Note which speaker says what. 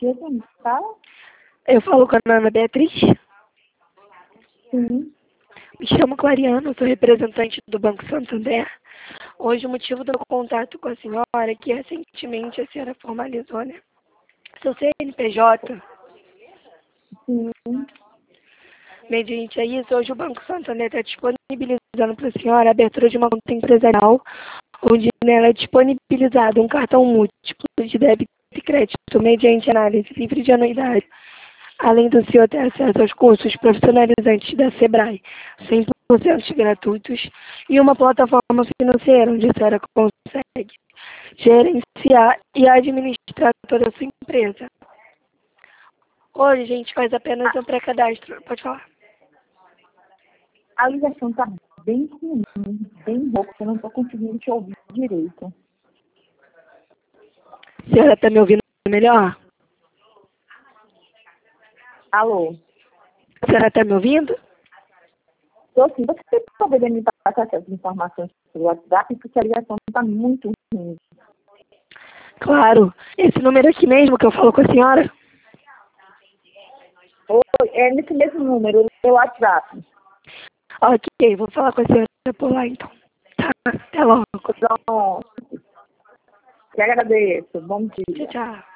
Speaker 1: dia, quem fala?
Speaker 2: Eu falo com a Ana Beatriz.
Speaker 1: Sim.
Speaker 2: Me chamo Clariana, sou representante do Banco Santander. Hoje o motivo do meu contato com a senhora é que recentemente a senhora formalizou, né? Seu CNPJ.
Speaker 1: Sim.
Speaker 2: Mediante a isso, hoje o Banco Santander está disponibilizando para a senhora a abertura de uma conta empresarial, onde nela é disponibilizado um cartão múltiplo de débito e crédito mediante análise livre de anuidade, além do senhor ter acesso aos cursos profissionalizantes da Sebrae, 100% gratuitos, e uma plataforma financeira onde a senhora consegue gerenciar e administrar toda a sua empresa. Hoje a gente faz apenas um pré-cadastro. Pode falar.
Speaker 1: A ligação está bem ruim, bem rouca, eu não estou conseguindo te ouvir direito.
Speaker 2: A senhora está me ouvindo melhor?
Speaker 1: Alô?
Speaker 2: A senhora está me ouvindo?
Speaker 1: Estou sim, você poderia me passar essas informações pelo WhatsApp, porque a ligação está muito ruim.
Speaker 2: Claro. Esse número aqui mesmo que eu falo com a senhora?
Speaker 1: Oi, é nesse mesmo número, pelo WhatsApp.
Speaker 2: Ok, vou falar com a senhora por lá então. Tá, até logo.
Speaker 1: Pronto. Te agradeço. Bom dia.
Speaker 2: Tchau, tchau.